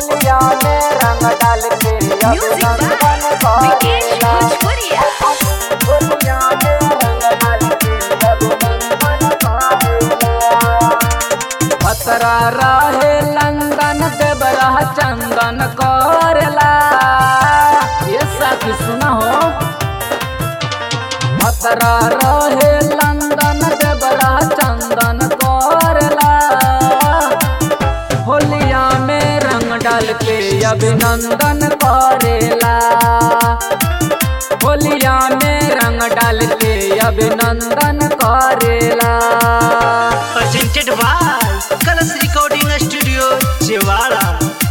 होलिया में रंग डाल के अभिनंदन करेला। होलिया में रंग डाल के अभिनंदन करेला। खतरा रहे लंदन देवरा चंदन करेला। ये साथी सुना हो। खतरा रहे लंदन देवरा चंदन करेला। होलिया में रंग डाल के अभिनंदन करेला। होलिया में रंग डाल के अभिनंदन करेला। presented by Kalash recording studio Chhiwara.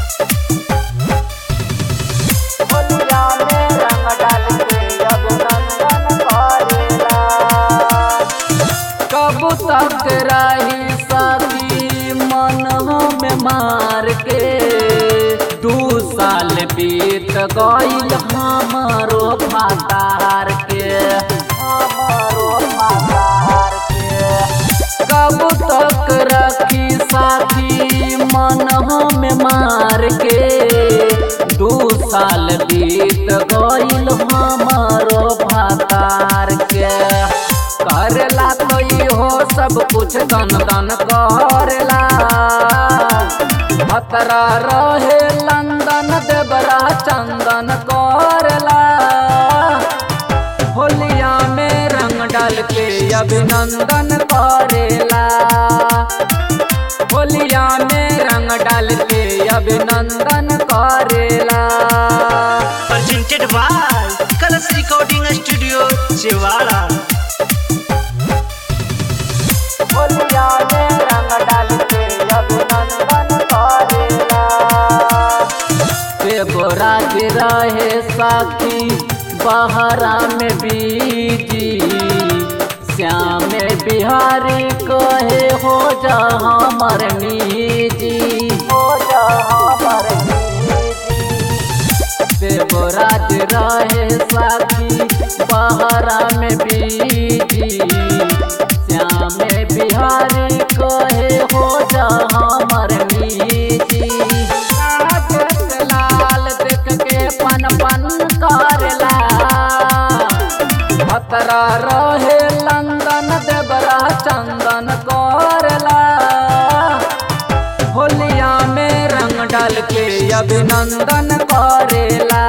होलिया में रंग डाल के अभिनंदन करेला। कब तक रही साथी मन में मार के। 2 साल बीत गईल हमारो फातार के। कब तक रखी साथी मन में मार के। 2 साल बीत गईल हमारो फातार के। करला तो हो सब कुछ दन दन करला। खतरा रहे लंदन देवरा चंदन करेला। होलिया में रंग डाल के अभिनंदन करेला। होलिया में रंग डाल के अभिनंदन करेला। presented by Kalash recording studio Chhiwara. होलिया में रंग डाल के अभिनंदन करेला। बेगोरा के रहे साथी बहरा में बीजी। श्याम बिहारी कहे हो जा हमर निजी। हो जा हमर निजी। बेगोरा के रहे साथी बहरा में बीजी। श्याम बिहारी कहे हो जा हमर निजी। लाल देख के पन पन करेला। खतरा रहे लंदन देवरा चंदन करेला। होलिया में रंग डाल के अभिनंदन करेला।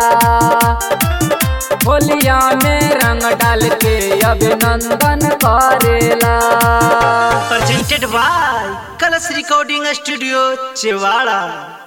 होलिया में रंग डाल के अभिनंदन करेला। presented by Kalash recording studio छिवाड़ा।